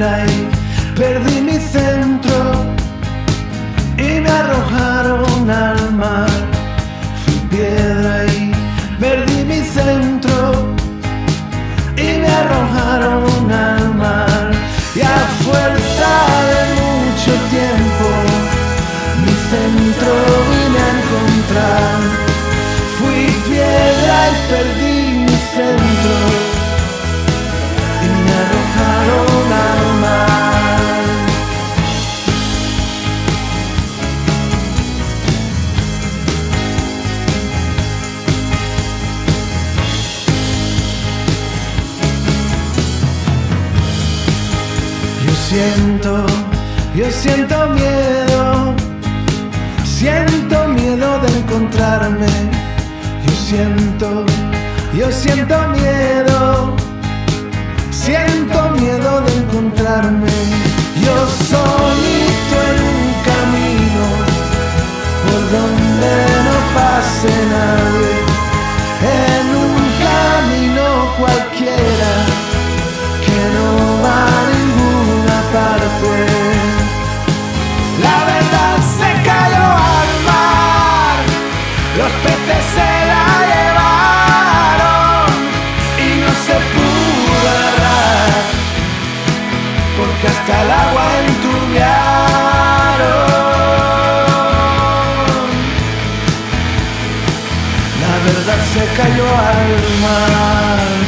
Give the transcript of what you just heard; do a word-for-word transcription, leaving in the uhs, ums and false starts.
piedra y perdí mi centro y me arrojaron al mar. Fui piedra y perdí mi centro y me arrojaron al mar. Y a fuerza de mucho tiempo mi centro vine a encontrar. Fui piedra y perdí mi centro y me arrojaron al mar. Yo siento, yo siento miedo, siento miedo de encontrarme. Yo siento, yo siento miedo, siento miedo de encontrarme. Yo solito en un camino por donde no pase nadie, en un camino cualquiera que no va a ninguna parte. La verdad se cayó al mar, los peces se la llevaron y no se pudo agarrar, porque hasta el agua enturbiaron. La verdad se cayó al mar.